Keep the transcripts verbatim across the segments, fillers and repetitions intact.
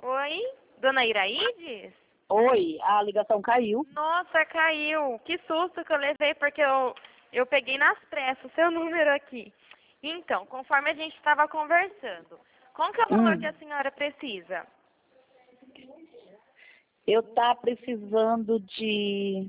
Oi, dona Iraídes? Oi, a ligação caiu. Nossa, caiu. Que susto que eu levei, porque eu, eu peguei nas pressas o seu número aqui. Então, conforme a gente estava conversando, qual que é o valor Hum. que a senhora precisa? Eu tá precisando de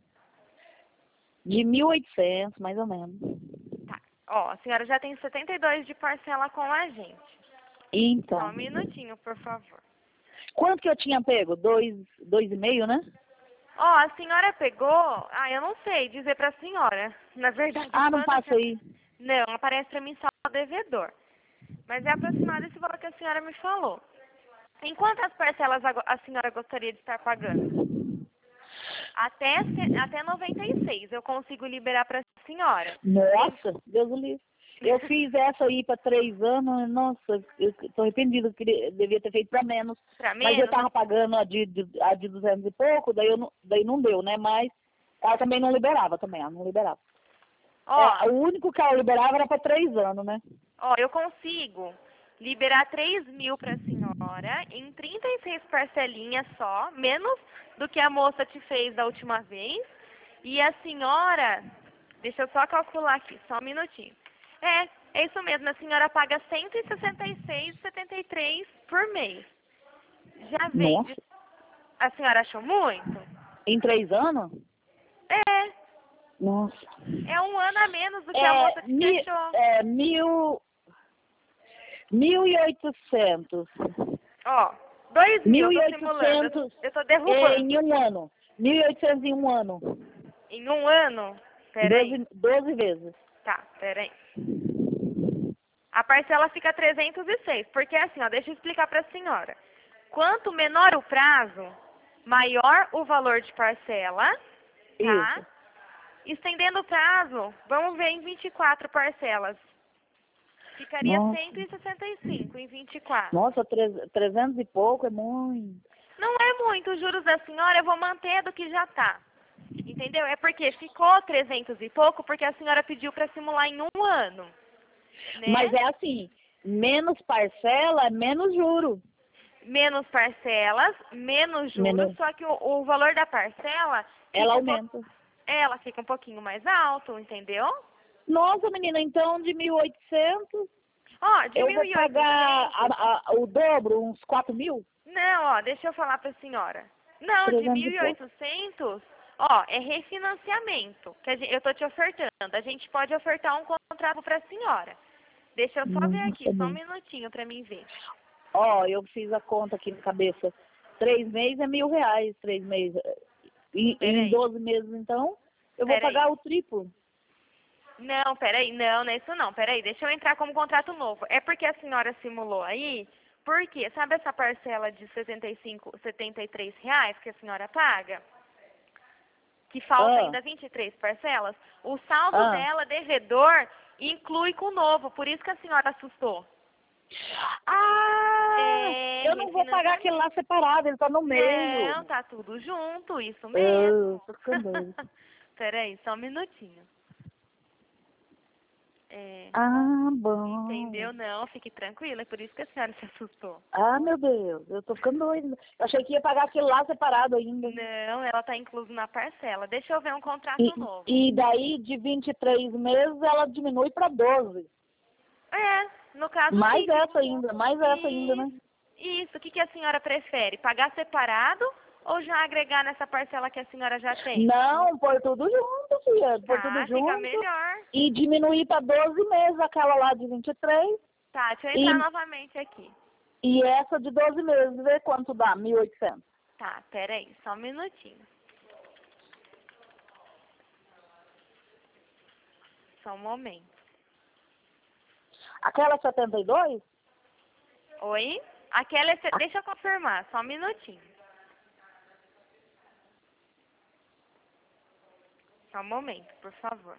de mil e oitocentos, mais ou menos. Tá. Ó, a senhora já tem setenta e dois de parcela com a gente. Então, Só um minutinho, por favor. quanto que eu tinha pego? Dois, dois e meio, né? Ó, a senhora pegou... Ah, eu não sei dizer pra senhora. Na verdade, Ah, não quando passa que... aí. Não, aparece pra mim só o devedor. Mas é aproximado esse valor que a senhora me falou. Em quantas parcelas ago- a senhora gostaria de estar pagando? Até, ce- até noventa e seis eu consigo liberar para a senhora. Nossa, Deus o livre. Eu fiz essa aí para três anos, nossa, eu tô arrependido, eu queria, devia ter feito para menos. Para Mas eu menos? tava pagando a de, de, a de duzentos e pouco, daí, eu não, daí não deu, né? Mas ela também não liberava, também, ela não liberava. Ó, É, o único que ela liberava era para três anos, né? ó, eu consigo liberar três mil para a senhora em trinta e seis parcelinhas só, menos do que a moça te fez da última vez. E a senhora, deixa eu só calcular aqui, só um minutinho. É, é isso mesmo, a senhora paga cento e sessenta e seis reais e setenta e três centavos por mês. Já vem Nossa, de... A senhora achou muito? em três anos? É, Nossa. é um ano a menos do que a moça É, te mi, fechou. é mil, mil e oitocentos. Ó, dois mil, Mil e tô simulando. oitocentos Eu tô em derrubando. um ano. Mil e oitocentos em um ano. Em um ano? Peraí. Doze, doze vezes. Tá, peraí. A parcela fica trezentos e seis. Porque assim, ó, deixa eu explicar pra senhora. Quanto menor o prazo, maior o valor de parcela, tá? Isso. Estendendo o prazo, vamos ver em vinte e quatro parcelas. Ficaria Nossa, cento e sessenta e cinco em vinte e quatro. nossa, tre- trezentos e pouco é muito. Não é muito, os juros da senhora eu vou manter do que já tá. Entendeu? É porque ficou trezentos e pouco porque a senhora pediu para simular em um ano, Mas né? é assim, menos parcela, menos juro. Menos parcelas, menos juros, Menos, só que o, o valor da parcela ela fica um pouco, aumenta. ela fica um pouquinho mais alto, entendeu? Nossa, menina, então de mil e oitocentos Ó, de eu mil vou e pagar a, oitocentos a, o dobro, uns quatro mil? não, ó, deixa eu falar para a senhora. Não, de trezentos mil e e pouco. oitocentos ó, é refinanciamento, que a gente, eu tô te ofertando. A gente pode ofertar um contrato para a senhora. Deixa eu só ver aqui, Nossa, só um menina. minutinho para mim ver. Ó, eu fiz a conta aqui na cabeça. Três meses é mil reais, três meses. E, em Peraí, doze meses, então, eu vou peraí. pagar o triplo. Não, peraí, não, não é isso não, peraí, deixa eu entrar como contrato novo. É porque a senhora simulou aí, porque, sabe essa parcela de setenta e cinco, setenta e três reais que a senhora paga? Que falta Ah, ainda vinte e três parcelas? O saldo ah. dela, devedor, inclui com o novo, por isso que a senhora assustou. Ah, É, eu não vou pagar aquele lá refinanciamento. separado, ele tá no meio. Não, tá tudo junto, isso Ah, mesmo. tô ficando doido. Peraí, só um minutinho. É. Ah, bom. Entendeu? Não, fique tranquila, é por isso que a senhora se assustou. Ah, meu Deus, eu tô ficando doido. Eu achei que ia pagar aquele lá separado ainda. Não, ela está incluso na parcela. Deixa eu ver um E, contrato novo. e daí, de vinte e três meses, ela diminui para doze. É, no caso Mais sim. essa ainda, mais essa ainda, né? Isso, isso. O que, que a senhora prefere? Pagar separado ou já agregar nessa parcela que a senhora já tem? Não, pôr tudo junto, filha. Pôr tudo Tá, fica junto. melhor. E diminuir para doze meses aquela lá de vinte e três. Tá, deixa eu entrar E, novamente aqui. e essa de doze meses, ver quanto dá, mil e oitocentos. Tá, peraí, só um minutinho. Só um momento. Aquela setenta e dois? Oi? Aquela é... se- Deixa eu confirmar, só um minutinho. Só um momento, por favor.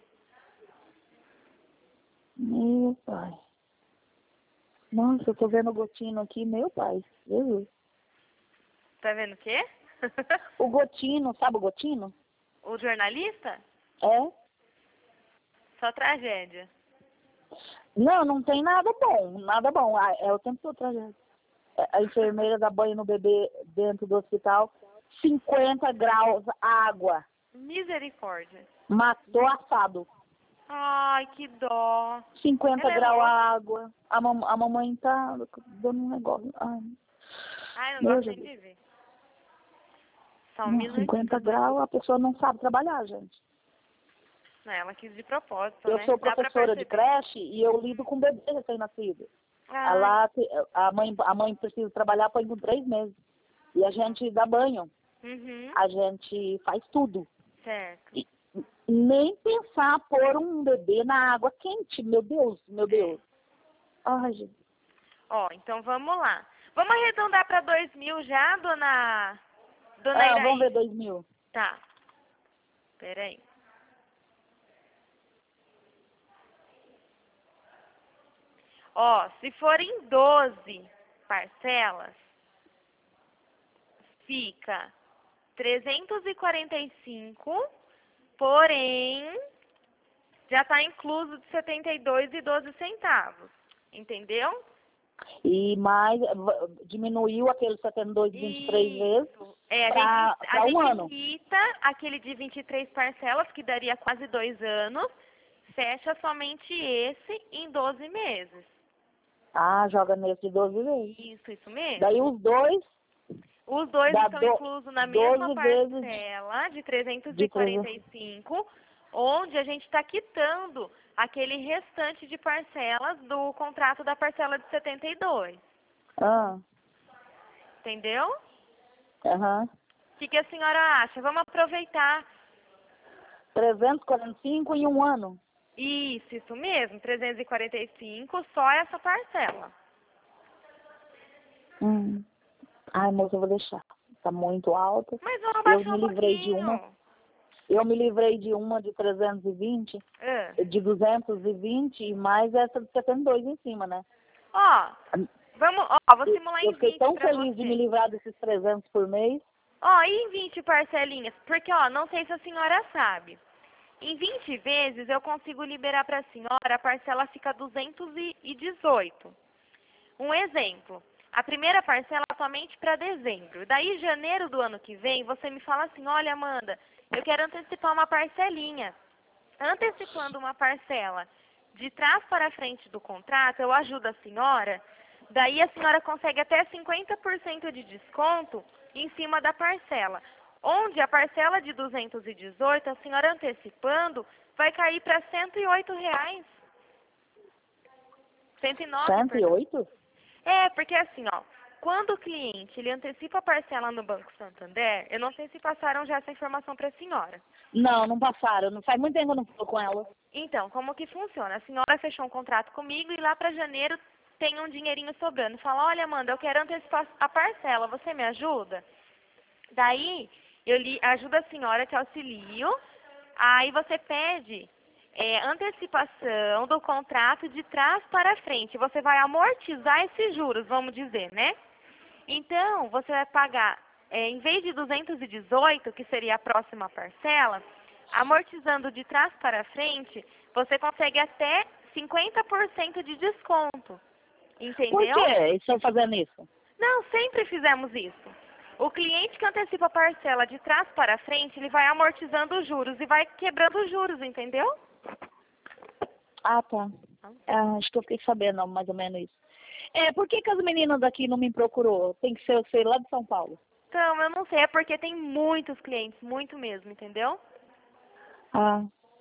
Meu pai. Nossa, eu tô vendo o gotino aqui, meu pai. Jesus. Tá vendo o quê? O gotino, sabe o gotino? O jornalista? É? Só tragédia. Não, não tem nada bom, nada bom. Ah, é o tempo todo tragédia. a enfermeira dá banho no bebê dentro do hospital, cinquenta graus, água. Misericórdia. Matou assado. Ai, que dó. cinquenta Ela é graus, louca. água. A, mam a mamãe tá dando um negócio. Ai, Ai, não meu gosto nem Jesus. de ver. Só um Não, minutinho. cinquenta graus, a pessoa não sabe trabalhar, gente. Não, ela quis de propósito, Eu né? sou Dá pra professora de perceber. creche e eu lido com bebê recém-nascido. A Ai, lá, te- a mãe, a mãe precisa trabalhar põe com três meses. E a gente dá banho, uhum, a gente faz tudo. certo. E nem pensar pôr um bebê na água quente, meu Deus, meu Deus. Ai, gente. Ó, então vamos lá. Vamos arredondar pra dois mil já, dona... Dona Ah, Iraí? vamos ver dois mil. Tá. Peraí. Ó, se forem doze parcelas, fica trezentos e quarenta e cinco, porém, já está incluso de setenta e dois e doze centavos. Entendeu? E mais, v- diminuiu aquele setenta e dois, vinte e três vezes Isso. É, a pra, gente, pra a um gente ano. quita aquele de vinte e três parcelas, que daria quase dois anos, fecha somente esse em doze meses. Ah, joga nesse de doze vezes. Isso, isso mesmo. Daí os dois Os dois dá estão do, inclusos na mesma doze vezes parcela de trezentos e de quarenta trezentos. e cinco, onde a gente está quitando aquele restante de parcelas do contrato da parcela de setenta e dois. Ah, Entendeu? aham. O que, que a senhora acha? Vamos aproveitar. trezentos e quarenta e cinco em um ano. Isso, isso mesmo, trezentos e quarenta e cinco, só essa parcela. Hum. Ai, moça, eu vou deixar. Tá muito alto. Mas vamos Eu abaixar me um livrei de uma. pouquinho. Eu me livrei de uma de trezentos e vinte, Ah. de duzentos e vinte e mais essa de setenta e dois em cima, né? Ó, vamos, ó, vou Eu, simular eu em fiquei vinte tão pra feliz de me você. livrar desses trezentos por mês. Ó, e em vinte parcelinhas? Porque, ó, não sei se a senhora sabe. Em vinte vezes eu consigo liberar para a senhora, a parcela fica duzentos e dezoito. Um exemplo, a primeira parcela é somente para dezembro. Daí, janeiro do ano que vem, você me fala assim, olha, Amanda, eu quero antecipar uma parcelinha. Antecipando uma parcela de trás para frente do contrato, eu ajudo a senhora. Daí a senhora consegue até cinquenta por cento de desconto em cima da parcela. Onde a parcela de duzentos e dezoito, a senhora antecipando, vai cair para cento e oito reais. cento e nove, cento e perdão. oito? É, porque assim, ó, quando o cliente ele antecipa a parcela no Banco Santander, eu não sei se passaram já essa informação para a senhora. Não, não passaram. Não faz muito tempo que eu não falo com ela. Então, como que funciona? A senhora fechou um contrato comigo e lá para janeiro tem um dinheirinho sobrando. Fala, olha, Amanda, eu quero antecipar a parcela, você me ajuda? Daí, eu lhe ajudo a senhora, te auxilio. Aí você pede é, antecipação do contrato de trás para frente. Você vai amortizar esses juros, vamos dizer, né? Então, você vai pagar, é, em vez de duzentos e dezoito, que seria a próxima parcela, amortizando de trás para frente, você consegue até cinquenta por cento de desconto. Por Entendeu? que eles estão fazendo isso? Não, sempre fizemos isso. O cliente que antecipa a parcela de trás para frente, ele vai amortizando os juros e vai quebrando os juros, entendeu? Ah, tá. Ah, acho que eu fiquei sabendo mais ou menos isso. É, por que, que as meninas daqui não me procurou? Tem que ser, eu sei, lá de São Paulo. Então, eu não sei, é porque tem muitos clientes, muito mesmo, entendeu? Ah.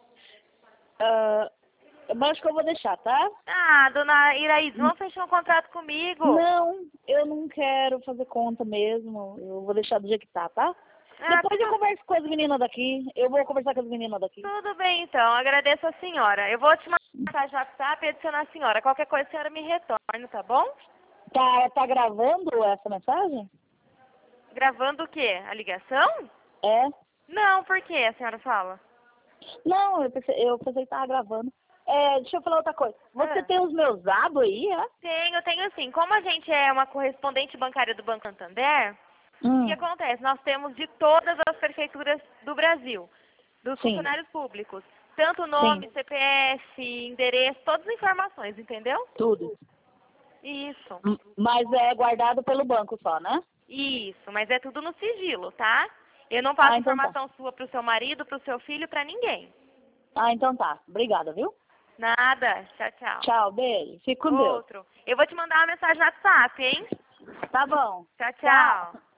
Ah, mas acho que eu vou deixar, tá? Ah, dona Iraíde, vamos fechar um contrato comigo? Não, eu não quero fazer conta mesmo. Eu vou deixar do jeito que tá, tá? Ah, Depois eu tudo, converso com as meninas daqui. Eu vou conversar com as meninas daqui. tudo bem, então. Agradeço a senhora. Eu vou te mandar mensagem no WhatsApp e adicionar a senhora. Qualquer coisa a senhora me retorna, tá bom? Tá, tá gravando essa mensagem? Gravando o quê? A ligação? É? Não, por quê? A senhora fala? Não, eu pensei, eu pensei que tava gravando. É, deixa eu falar outra coisa. Você Ah. tem os meus dados aí, é? Tenho, tenho sim. Como a gente é uma correspondente bancária do Banco Santander, o Hum, que acontece? Nós temos de todas as prefeituras do Brasil, dos sim, funcionários públicos. Tanto nome, sim, C P F, endereço, todas as informações, entendeu? tudo. Isso. M- Mas é guardado pelo banco só, né? Isso, mas é tudo no sigilo, tá? Eu não passo Ah, então tá. informação sua pro seu marido, pro seu filho, pra ninguém. Ah, então tá. Obrigada, viu? Nada. Tchau, tchau. Tchau, beijo. Fique com Deus. Outro. Eu vou te mandar uma mensagem no WhatsApp, hein? Tá bom. Tchau, Tchau. tchau.